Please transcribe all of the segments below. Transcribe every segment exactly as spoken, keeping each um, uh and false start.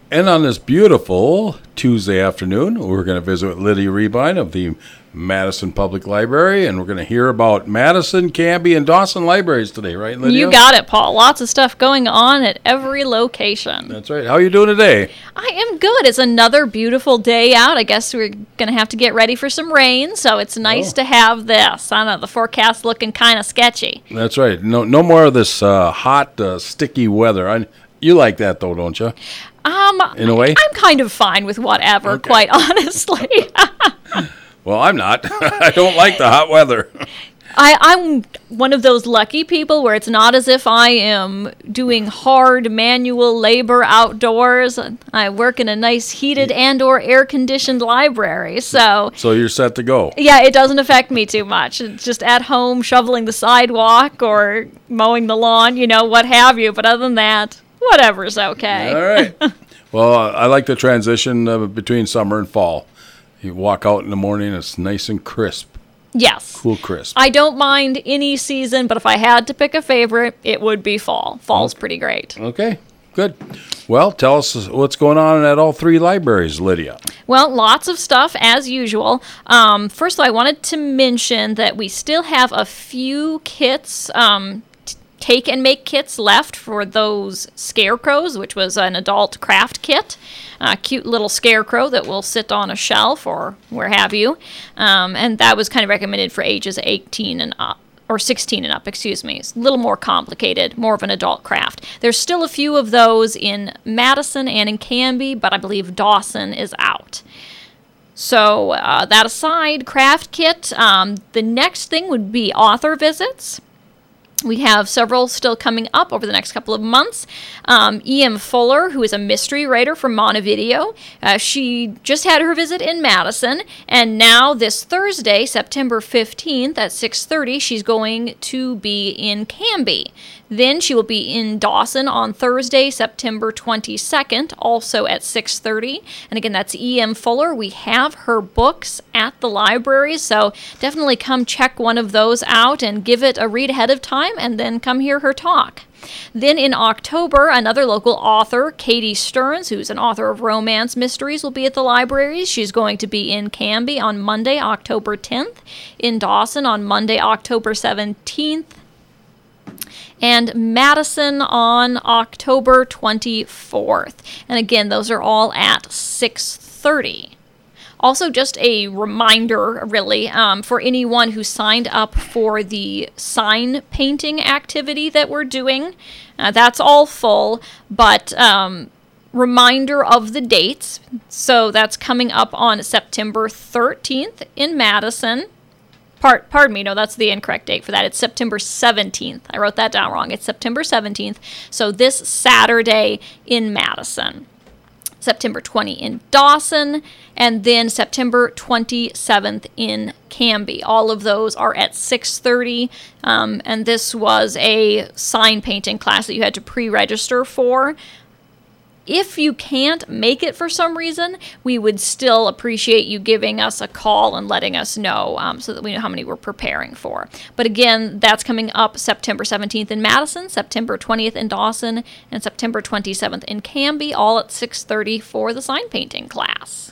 And on this beautiful Tuesday afternoon, we're going to visit with Lydia Rebine of the Madison Public Library, and we're going to hear about Madison, Canby, and Dawson libraries today, right, Lydia? You got it, Paul. Lots of stuff going on at every location. That's right. How are you doing today? I am good. It's another beautiful day out. I guess we're going to have to get ready for some rain, so it's nice Oh. to have this. I know the forecast looking kind of sketchy. That's right. No, no more of this uh, hot, uh, sticky weather. I, you like that, though, don't you? Um, In a way? I'm kind of fine with whatever, Okay. quite honestly. Well, I'm not. I don't like the hot weather. I, I'm one of those lucky people where it's not as if I am doing hard manual labor outdoors. I work in a nice heated and or air-conditioned library, so So you're set to go. yeah, it doesn't affect me too much. It's just at home shoveling the sidewalk or mowing the lawn, you know, what have you. But other than that, whatever's okay. All right. Well, uh, I like the transition uh, between summer and fall. You walk out in the morning, it's nice and crisp, Yes. cool crisp. I don't mind any season, but if I had to pick a favorite, it would be fall. Fall's pretty great. Okay, good. Well, tell us what's going on at all three libraries, Lydia. Well, lots of stuff as usual. Um, first of all, I wanted to mention that we still have a few kits, um, t- take and make kits left for those scarecrows, which was an adult craft kit. A cute little scarecrow that will sit on a shelf or where have you. Um, and that was kind of recommended for ages eighteen and up. Or sixteen and up, excuse me. It's a little more complicated, more of an adult craft. There's still a few of those in Madison and in Canby, but I believe Dawson is out. So uh, that aside, craft kit, um, the next thing would be author visits. We have several still coming up over the next couple of months. Um, E M. Fuller, who is a mystery writer from Montevideo, uh, she just had her visit in Madison, and now this Thursday, September fifteenth at six thirty, she's going to be in Canby. Then she will be in Dawson on Thursday, September twenty-second, also at six thirty. And again, that's E M. Fuller. We have her books at the library, so definitely come check one of those out and give it a read ahead of time, and then come hear her talk. Then in October, another local author, Katie Stearns, who's an author of romance mysteries, will be at the library. She's going to be in Canby on Monday, October tenth, in Dawson on Monday, October seventeenth, and Madison on October twenty-fourth. And again, those are all at six thirty. Also, just a reminder, really, um, for anyone who signed up for the sign painting activity that we're doing. Uh, that's all full, but um, reminder of the dates. So that's coming up on September thirteenth in Madison. Part, pardon me, no, that's the incorrect date for that. It's September seventeenth. I wrote that down wrong. It's September seventeenth. So this Saturday in Madison. September twentieth in Dawson, and then September twenty-seventh in Canby. All of those are at six thirty, um, and this was a sign painting class that you had to pre-register for. If you can't make it for some reason, we would still appreciate you giving us a call and letting us know um, so that we know how many we're preparing for. But again, that's coming up September seventeenth in Madison, September twentieth in Dawson, and September twenty-seventh in Canby, all at six thirty for the sign painting class.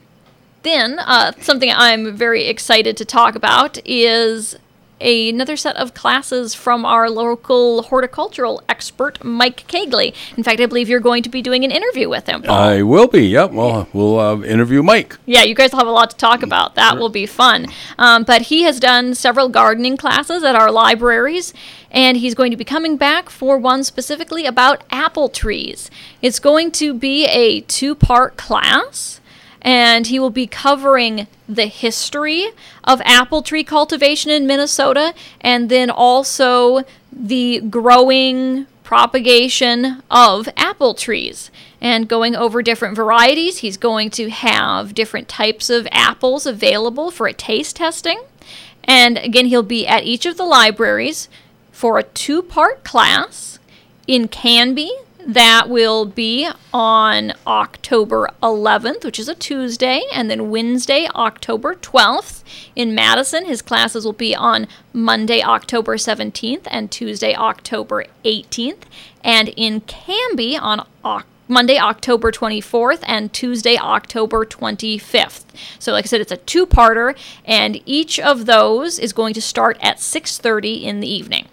Then, uh, something I'm very excited to talk about is another set of classes from our local horticultural expert, Mike Kegley. In fact, I believe you're going to be doing an interview with him, Paul. I will be, yep. Well, we'll uh, interview Mike. Yeah, you guys will have a lot to talk about. That will be fun. Um, but he has done several gardening classes at our libraries, and he's going to be coming back for one specifically about apple trees. It's going to be a two-part class, and he will be covering the history of apple tree cultivation in Minnesota, and then also the growing propagation of apple trees, and going over different varieties. He's going to have different types of apples available for a taste testing. And again, he'll be at each of the libraries for a two-part class. In Canby, that will be on October eleventh, which is a Tuesday, and then Wednesday, October twelfth. In Madison, his classes will be on Monday, October seventeenth, and Tuesday, October eighteenth. And in Canby, on October Monday, October twenty-fourth, and Tuesday, October twenty-fifth. So like I said, it's a two-parter, and each of those is going to start at six thirty in the evening.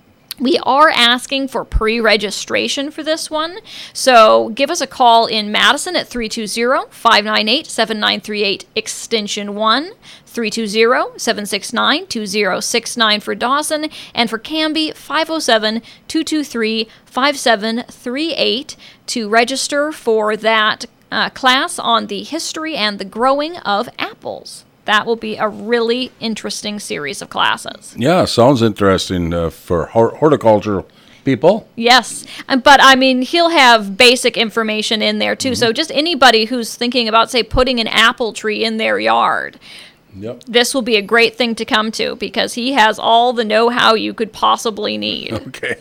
We are asking for pre-registration for this one, so give us a call in Madison at three two zero, five nine eight, seven nine three eight, extension one, three two zero, seven six nine, two zero six nine for Dawson, and for Canby, five oh seven, two two three, five seven three eight to register for that uh, class on the history and the growing of apples. That will be a really interesting series of classes. Yeah, sounds interesting uh, for hor- horticultural people. Yes, and- but I mean, he'll have basic information in there too. Mm-hmm. So just anybody who's thinking about, say, putting an apple tree in their yard, yep. this will be a great thing to come to because he has all the know-how you could possibly need. Okay.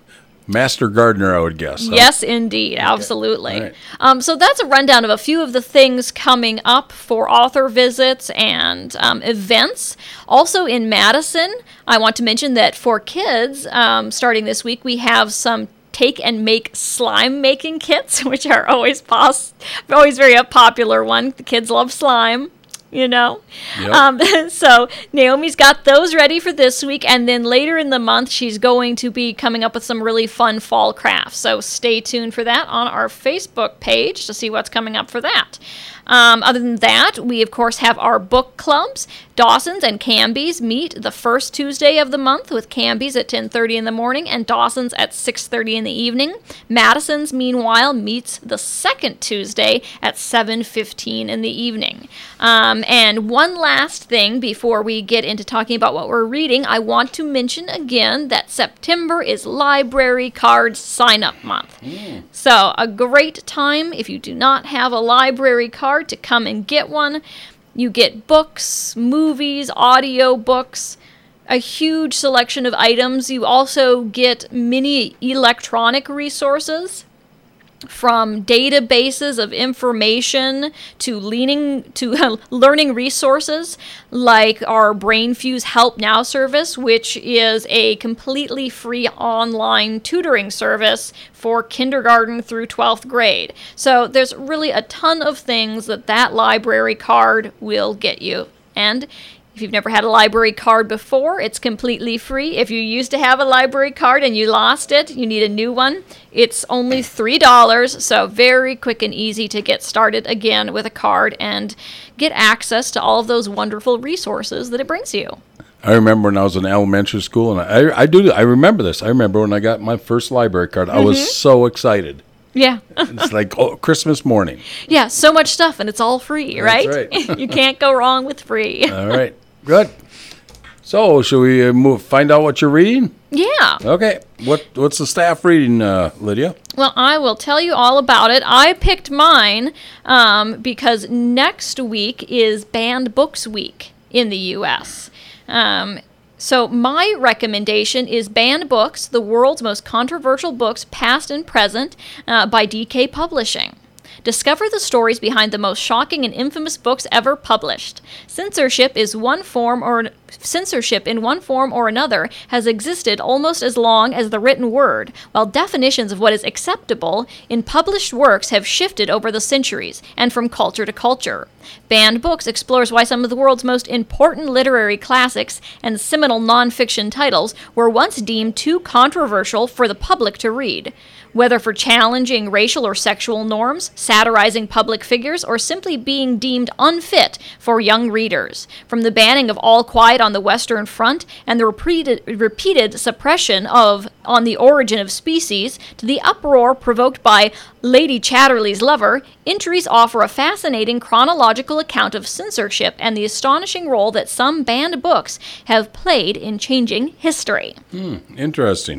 Master gardener, I would guess. Huh? Yes, indeed. Absolutely. Right. Um, so that's a rundown of a few of the things coming up for author visits and um, events. Also in Madison, I want to mention that for kids, um, starting this week, we have some take and make slime making kits, which are always pos- always very a popular one. The kids love slime. You know, yep. um, so Naomi's got those ready for this week, and then later in the month she's going to be coming up with some really fun fall crafts. So stay tuned for that on our Facebook page to see what's coming up for that. Um, other than that, we of course have our book clubs. Dawson's and Canby's meet the first Tuesday of the month, with Canby's at ten thirty in the morning and Dawson's at six thirty in the evening. Madison's, meanwhile, meets the second Tuesday at seven fifteen in the evening. Um, and one last thing before we get into talking about what we're reading, I want to mention again that September is Library Card Sign-Up Month. Mm. So a great time if you do not have a library card to come and get one. You get books, movies, audio books, a huge selection of items. You also get many electronic resources, from databases of information to leaning to learning resources like our BrainFuse Help Now service, which is a completely free online tutoring service for kindergarten through twelfth grade. So there's really a ton of things that that library card will get you. And if you've never had a library card before, it's completely free. If you used to have a library card and you lost it, you need a new one. It's only three dollars, so very quick and easy to get started again with a card and get access to all of those wonderful resources that it brings you. I remember when I was in elementary school, and I, I do. I remember this. I remember when I got my first library card. Mm-hmm. I was so excited. Yeah. It's like oh, Christmas morning. Yeah, so much stuff, and it's all free, right? That's right. You can't go wrong with free. All right. Good. So, should we uh, move? Find out what you're reading? Yeah. Okay. What What's the staff reading, uh, Lydia? Well, I will tell you all about it. I picked mine um, because next week is Banned Books Week in the U S Um, so my recommendation is Banned Books, the world's most controversial books, past and present, uh, by D K Publishing. Discover the stories behind the most shocking and infamous books ever published. Censorship is one form or censorship in one form or another has existed almost as long as the written word, while definitions of what is acceptable in published works have shifted over the centuries and from culture to culture. Banned Books explores why some of the world's most important literary classics and seminal nonfiction titles were once deemed too controversial for the public to read. Whether for challenging racial or sexual norms, satirizing public figures, or simply being deemed unfit for young readers. From the banning of All Quiet on the Western Front and the repeated, repeated suppression of On the Origin of Species to the uproar provoked by Lady Chatterley's Lover, entries offer a fascinating chronological account of censorship and the astonishing role that some banned books have played in changing history. Hmm, interesting.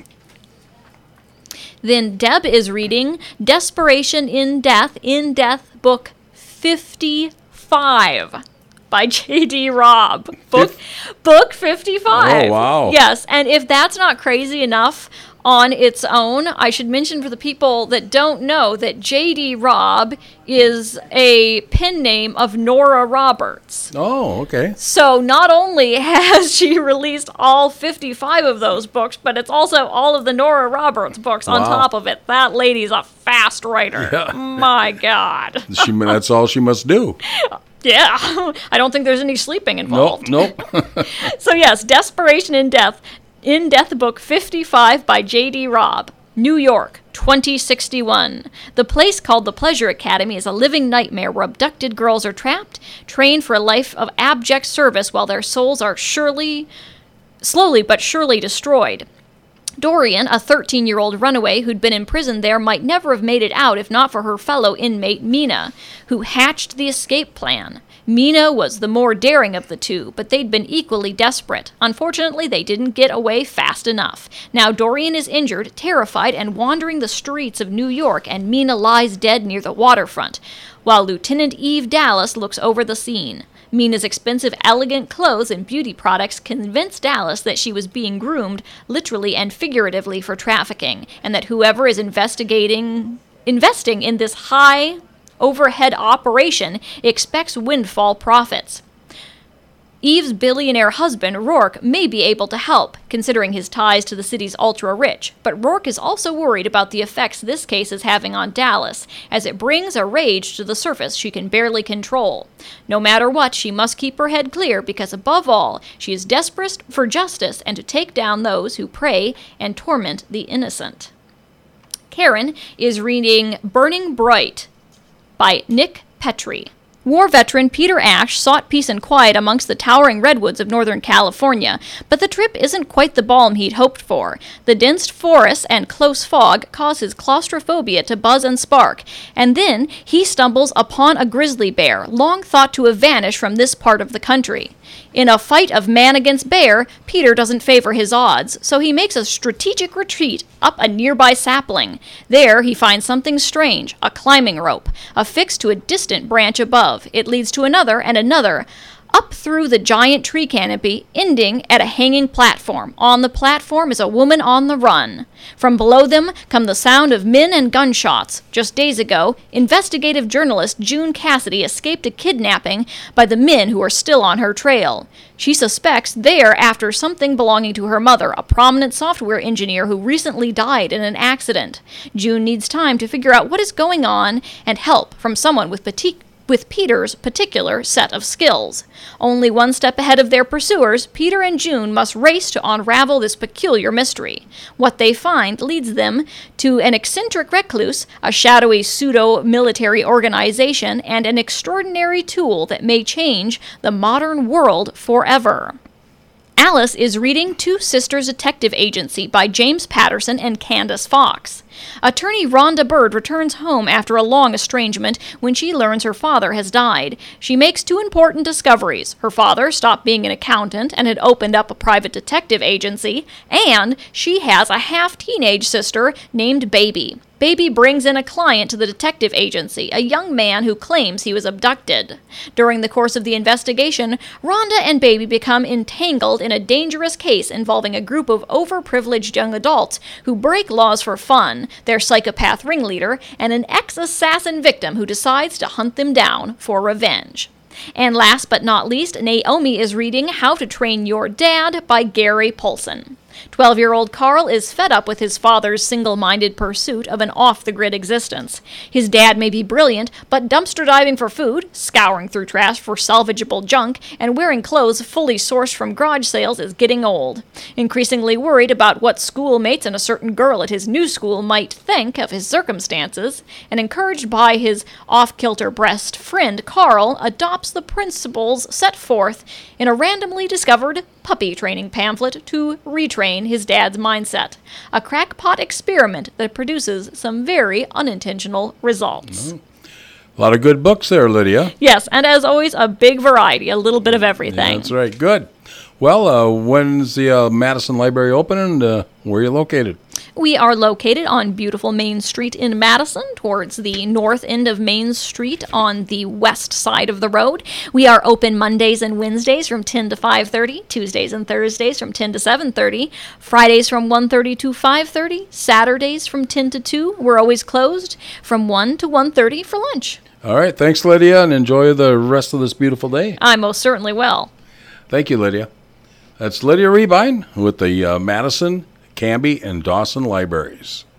Then Deb is reading Desperation in Death, in Death, book fifty-five by J D. Robb. Book, book fifty-five. Oh, wow. Yes, and if that's not crazy enough on its own, I should mention for the people that don't know that J D. Robb is a pen name of Nora Roberts. Oh, okay. So not only has she released all fifty-five of those books, but it's also all of the Nora Roberts books on Wow. top of it. That lady's a fast writer. Yeah. My God. She, that's all she must do. Yeah. I don't think there's any sleeping Nope, involved. nope. So yes, Desperation in Death, in Death Book fifty-five by J D. Robb. New York, twenty sixty-one. The place called the Pleasure Academy is a living nightmare where abducted girls are trapped, trained for a life of abject service while their souls are surely, slowly but surely destroyed. Dorian, a thirteen-year-old runaway who'd been imprisoned there, might never have made it out if not for her fellow inmate, Mina, who hatched the escape plan. Mina was the more daring of the two, but they'd been equally desperate. Unfortunately, they didn't get away fast enough. Now Dorian is injured, terrified, and wandering the streets of New York, and Mina lies dead near the waterfront, while Lieutenant Eve Dallas looks over the scene. Mina's expensive, elegant clothes and beauty products convince Dallas that she was being groomed, literally and figuratively, for trafficking, and that whoever is investigating, investing in this high overhead operation expects windfall profits. Eve's billionaire husband, Rourke, may be able to help, considering his ties to the city's ultra-rich, but Rourke is also worried about the effects this case is having on Dallas, as it brings a rage to the surface she can barely control. No matter what, she must keep her head clear, because above all, she is desperate for justice and to take down those who prey and torment the innocent. Karen is reading Burning Bright by Nick Petrie. War veteran Peter Ash sought peace and quiet amongst the towering redwoods of Northern California, but the trip isn't quite the balm he'd hoped for. The dense forests and close fog cause his claustrophobia to buzz and spark, and then he stumbles upon a grizzly bear, long thought to have vanished from this part of the country. In a fight of man against bear, Peter doesn't favor his odds, so he makes a strategic retreat up a nearby sapling. There he finds something strange, a climbing rope, affixed to a distant branch above. It leads to another and another, up through the giant tree canopy, ending at a hanging platform. On the platform is a woman on the run. From below them come the sound of men and gunshots. Just days ago, investigative journalist June Cassidy escaped a kidnapping by the men who are still on her trail. She suspects they are after something belonging to her mother, a prominent software engineer who recently died in an accident. June needs time to figure out what is going on and help from someone with petite with Peter's particular set of skills. Only one step ahead of their pursuers, Peter and June must race to unravel this peculiar mystery. What they find leads them to an eccentric recluse, a shadowy pseudo-military organization, and an extraordinary tool that may change the modern world forever. Alice is reading Two Sisters Detective Agency by James Patterson and Candace Fox. Attorney Rhonda Bird returns home after a long estrangement when she learns her father has died. She makes two important discoveries. Her father stopped being an accountant and had opened up a private detective agency, and she has a half-teenage sister named Baby. Baby brings in a client to the detective agency, a young man who claims he was abducted. During the course of the investigation, Rhonda and Baby become entangled in a dangerous case involving a group of overprivileged young adults who break laws for fun, their psychopath ringleader, and an ex-assassin victim who decides to hunt them down for revenge. And last but not least, Naomi is reading How to Train Your Dad by Gary Paulson. Twelve-year-old Carl is fed up with his father's single-minded pursuit of an off-the-grid existence. His dad may be brilliant, but dumpster diving for food, scouring through trash for salvageable junk, and wearing clothes fully sourced from garage sales is getting old. Increasingly worried about what schoolmates and a certain girl at his new school might think of his circumstances, and encouraged by his off-kilter best friend, Carl adopts the principles set forth in a randomly discovered puppy training pamphlet to retrain his dad's mindset. A crackpot experiment that produces some very unintentional results. Mm-hmm. A lot of good books there, Lydia. Yes, and as always, a big variety, a little bit of everything. Yeah, that's right. Good. Well, uh, when's the uh, Madison Library open, and uh, where are you located? We are located on beautiful Main Street in Madison, towards the north end of Main Street on the west side of the road. We are open Mondays and Wednesdays from ten to five thirty, Tuesdays and Thursdays from ten to seven thirty, Fridays from one thirty to five thirty, Saturdays from ten to two. We're always closed from one to one thirty for lunch. All right. Thanks, Lydia, and enjoy the rest of this beautiful day. I most certainly will. Thank you, Lydia. That's Lydia Rebine with the uh, Madison, Canby, and Dawson Libraries.